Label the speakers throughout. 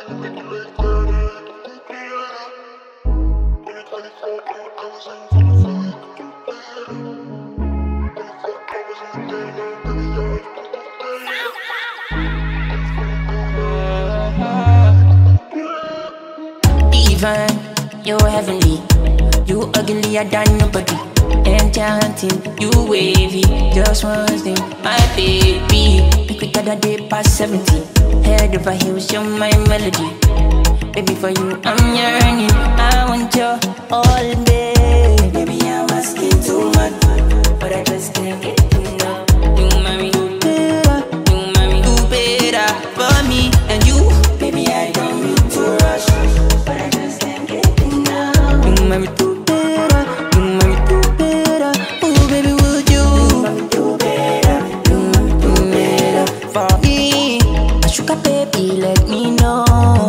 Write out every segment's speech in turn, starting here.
Speaker 1: Divine, you're heavenly. You uglier than nobody. Enchanting, you wavy. Just one thing, my baby. Be quicker than day past 70. Head over heels, you're my melody. Baby, for you, I'm yearning. I want you all day. Baby, I'm asking too much, but I just can't get enough. You, mommy, do better. You, mommy, do better for me and you. Baby, I don't need to rush, but I just can't get enough. You, mommy, do better. You, mommy, do better. Oh, baby, would you? You, mommy, do better. You, mommy, do better for me. A sugar baby, let me know.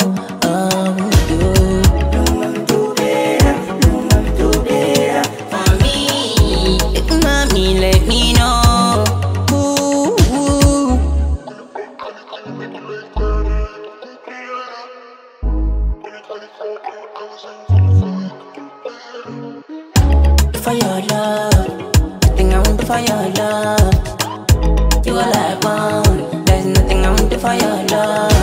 Speaker 1: Let me know. Ooh, ooh. For your love, nothing I want for your love. You all I want. There's nothing I want for your love.